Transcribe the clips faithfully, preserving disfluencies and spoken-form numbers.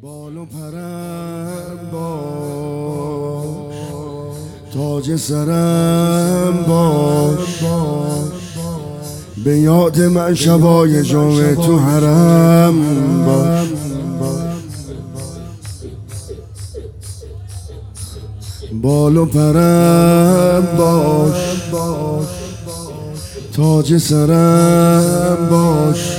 بال و پرم باش، تاج سرم باش، به یاد من شبای جمعه تو حرم باش. بال و پرم باش، تاج سرم باش،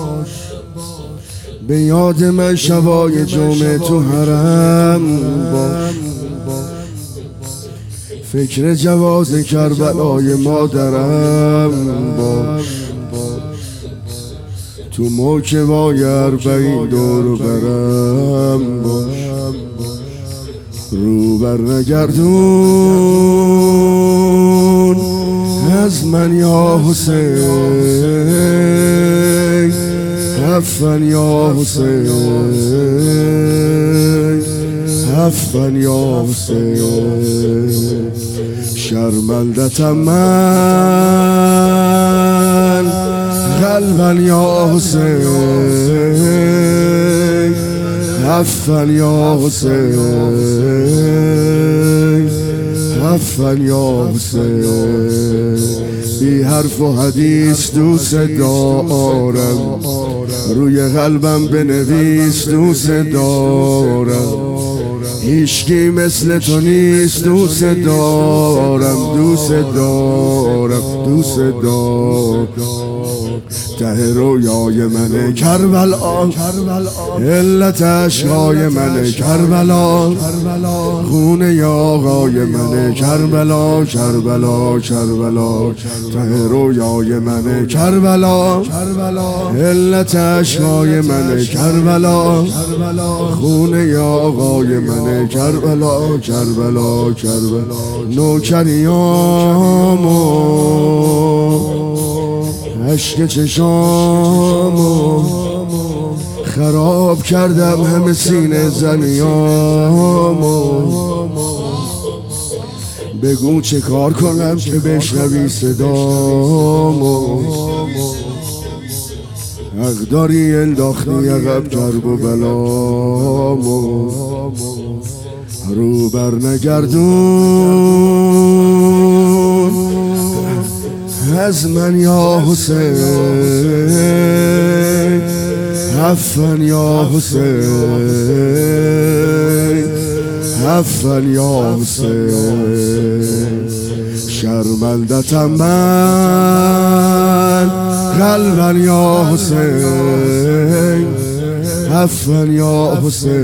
به یاد من شبای جمعه تو حرم باش. فکر جواز کربلای مادرم باش، تو موکبای اربعین دور برم باش. رو بر نگردون از من یا حسین، حفن یا حسین، حفن یا حسین. شرمندتم من قلبا یا حسین، حفن یا حسین، حفن یا حسین. بی حرف و حدیث دوست دارم، روی قلبم بنویس دوست دارم. هیچکی مثل تو نیست دوست دارم، دوست دارم، دوست دارم. ته رویای منه کربلا، علت عشقای منه کربلا، خونه آقای منه کربلا، کربلا، کربلا. ته رویای منه کربلا، علت عشقای منه کربلا، خونه آقای منه کربلا، کربلا، کربلا. نوکریامو عشق چشامو خراب کردم، همه سینه زنیامو. بگو چه کار کنم که بشنوی صدامو. حق داری انداختی عقب کرب و بلامو. رو بر نگردون از من یا حسین، حفن یا حسین، حفن یا حسین. شرمندتم من قلبا یا حسین، حفن یا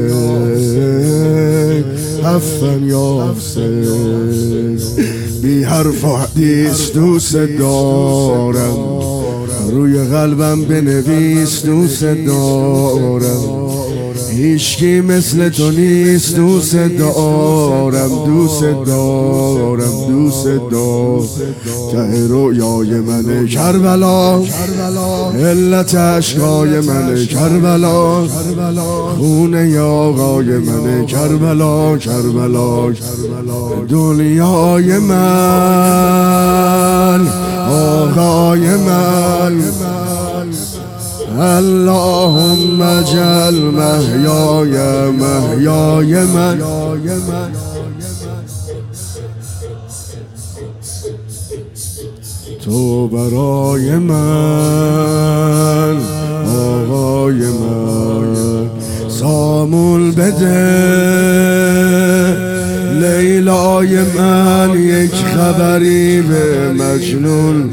حسین، حفن یا حسین. بی حرف و حدیث دوست دارم، روی قلبم بنویس دوست دارم. هیچکی مثل تو نیست دوست دارم، دوست دارم، دوست دارم. ته رویای منه کربلا، علت عشقای منه کربلا، خونه آقای منه کربلا، کربلا. دنیای من آقای من، اللهم اجعل محیای محیای من. تو برای من آقای من، سامون بده لیلای من، یک خبری به مجنون.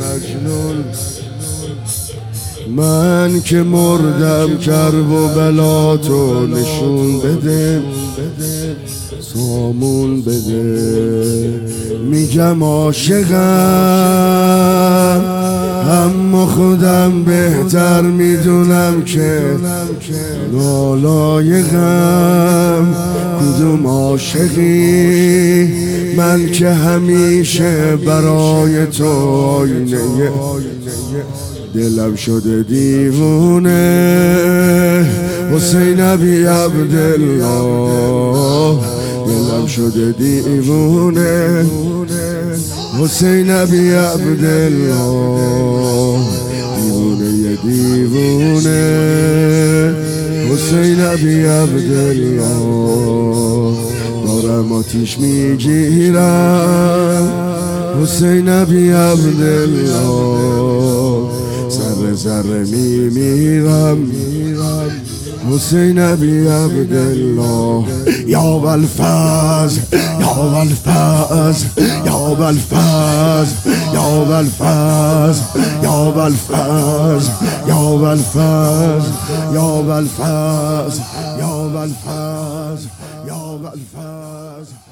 من که مردم کرب و بلا تو نشون بده، سامون بده. میگم عاشقم اما خودم بهتر میدونم که نالایقم. کدوم عاشقی من که همیشه برای تو آینه دلم شده دیوونه. حسین ابی عبدالله دلم شده دیوونه. حسین ابی عبدالله دیوونه دیوونه. حسین ابی عبدالله دارم آتیش میگیرم حسین ابی عبدالله ذره ذره میمیرم حسین ابی عبدالله یا بالفاز یا بالفاز یا بالفاز یا بالفاز یا بالفاز یا بالفاز یا بالفاز یا بالفاز یا بالفاز